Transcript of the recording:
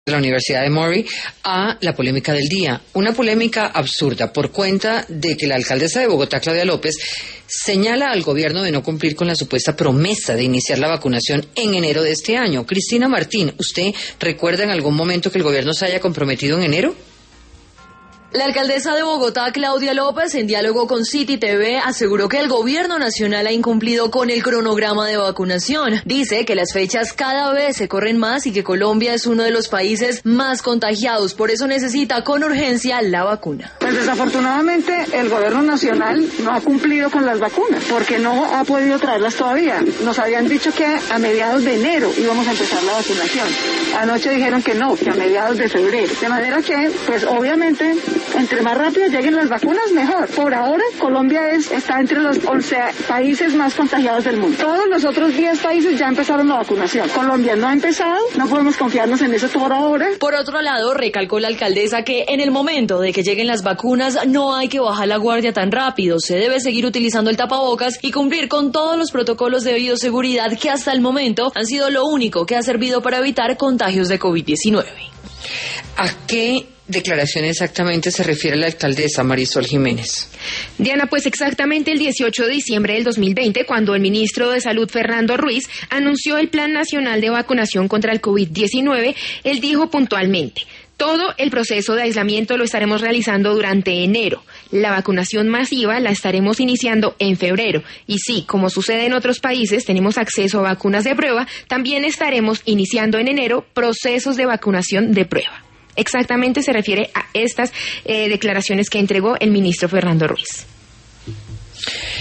de la Universidad de Emory a la polémica del día. Una polémica absurda por cuenta de que la alcaldesa de Bogotá, Claudia López, señala al gobierno de no cumplir con la supuesta promesa de iniciar la vacunación en enero de este año. Cristina Martín, ¿usted recuerda en algún momento que el gobierno se haya comprometido en enero? La alcaldesa de Bogotá, Claudia López, en diálogo con City TV, aseguró que el gobierno nacional ha incumplido con el cronograma de vacunación. Dice que las fechas cada vez se corren más y que Colombia es uno de los países más contagiados. Por eso necesita con urgencia la vacuna. Pues desafortunadamente el gobierno nacional no ha cumplido con las vacunas porque no ha podido traerlas todavía. Nos habían dicho que a mediados de enero íbamos a empezar la vacunación. Anoche dijeron que no, que a mediados de febrero. De manera que, pues obviamente, entre más rápido lleguen las vacunas, mejor. Por ahora, Colombia está entre los 11 países más contagiados del mundo. Todos los otros 10 países ya empezaron la vacunación. Colombia no ha empezado, no podemos confiarnos en eso por ahora. Por otro lado, recalcó la alcaldesa que en el momento de que lleguen las vacunas no hay que bajar la guardia tan rápido. Se debe seguir utilizando el tapabocas y cumplir con todos los protocolos de bioseguridad que hasta el momento han sido lo único que ha servido para evitar contagios de COVID-19. ¿A qué declaración exactamente se refiere la alcaldesa Marisol Jiménez? Diana, pues exactamente el 18 de diciembre del 2020, cuando el ministro de Salud, Fernando Ruiz, anunció el Plan Nacional de Vacunación contra el COVID-19, él dijo puntualmente: todo el proceso de aislamiento lo estaremos realizando durante enero. La vacunación masiva la estaremos iniciando en febrero. Y sí, como sucede en otros países, tenemos acceso a vacunas de prueba, también estaremos iniciando en enero procesos de vacunación de prueba. Exactamente se refiere a estas declaraciones que entregó el ministro Fernando Ruiz.